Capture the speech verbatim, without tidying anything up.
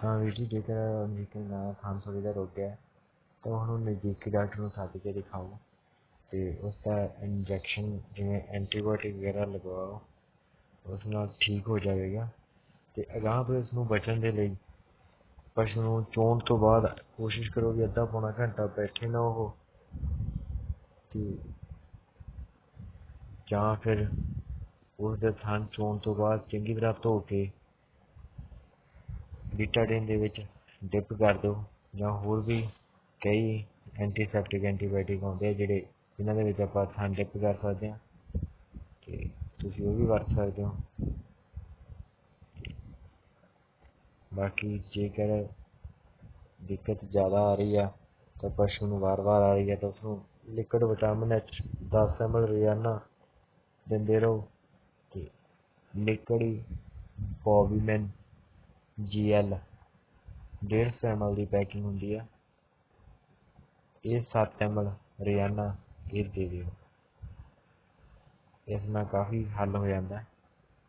ਤਾਂ ਵੀਰ ਜੀ ਜੇਕਰ ਅਮਰੀਕਨ ਗਾਂ ਖਾਂਸੀ ਦਾ ਰੋਗ ਹੈ ਤਾਂ ਉਹਨੂੰ ਨਜ਼ਦੀਕੀ ਡਾਕਟਰ ਨੂੰ ਸੱਦ ਕੇ ਦਿਖਾਓ ਅਤੇ ਉਸਦਾ ਇੰਜੈਕਸ਼ਨ ਜਿਵੇਂ ਐਂਟੀਬਾਇਓਟਿਕ ਵਗੈਰਾ ਲਗਵਾਓ, ਉਸ ਨਾਲ ਠੀਕ ਹੋ ਜਾਵੇਗਾ। ਅਤੇ ਅਗਾਂਹ ਤੋਂ ਇਸ ਨੂੰ ਬਚਣ ਦੇ ਲਈ ਪਸ਼ੂ ਨੂੰ ਚੋਣ ਤੋਂ ਬਾਅਦ ਕੋਸ਼ਿਸ਼ ਕਰੋ ਵੀ ਅੱਧਾ ਪੌਣਾ ਘੰਟਾ ਬੈਠੇ ਨਾ ਉਹ, ਅਤੇ ਜਾਂ ਫਿਰ ਉਸਦੇ ਥਣ ਚੋਣ ਤੋਂ ਬਾਅਦ ਚੰਗੀ ਤਰ੍ਹਾਂ ਧੋ ਕੇ ਬੀਟਾਡੀਨ ਦੇ ਵਿੱਚ ਡਿਪ ਕਰ ਦਿਓ, ਜਾਂ ਹੋਰ ਵੀ ਕਈ ਐਂਟੀਸੈਪਟਿਕ ਐਂਟੀਬਾਇਓਟਿਕ ਆਉਂਦੇ ਆ ਜਿਹੜੇ ਜਿਨ੍ਹਾਂ ਦੇ ਵਿੱਚ ਆਪਾਂ ਥਣ ਡਿਪ ਕਰ ਸਕਦੇ ਹਾਂ, ਅਤੇ ਤੁਸੀਂ ਉਹ ਵੀ ਵਰਤ ਸਕਦੇ ਹੋ। ਬਾਕੀ ਜੇਕਰ ਦਿੱਕਤ ਜ਼ਿਆਦਾ ਆ ਰਹੀ ਆ ਤਾਂ ਪਸ਼ੂ ਨੂੰ ਵਾਰ ਵਾਰ ਆ ਰਹੀ ਹੈ ਤਾਂ ਉਸਨੂੰ ਲਿਕੁਇਡ ਵਿਟਾਮਿਨ ਐਚ ਦਸ ਐਮ ਐਲ ਰੋਜ਼ਾਨਾ ਦਿੰਦੇ ਰਹੋ, ਅਤੇ ਲਿਕੁਇਡ ਬੋਵੀਮੈਨ ਜੀ ਐਲ ਡੇਢ ਸੌ ਐਮ ਐਲ ਦੀ ਪੈਕਿੰਗ ਹੁੰਦੀ ਆ, ਇਹ ਸੱਤ ਐਮ ਐਲ ਰੋਜ਼ਾਨਾ ਇਹ ਦੇ ਦਿਓ। ਇਸ ਨਾਲ ਕਾਫੀ ਹੱਲ ਹੋ ਜਾਂਦਾ।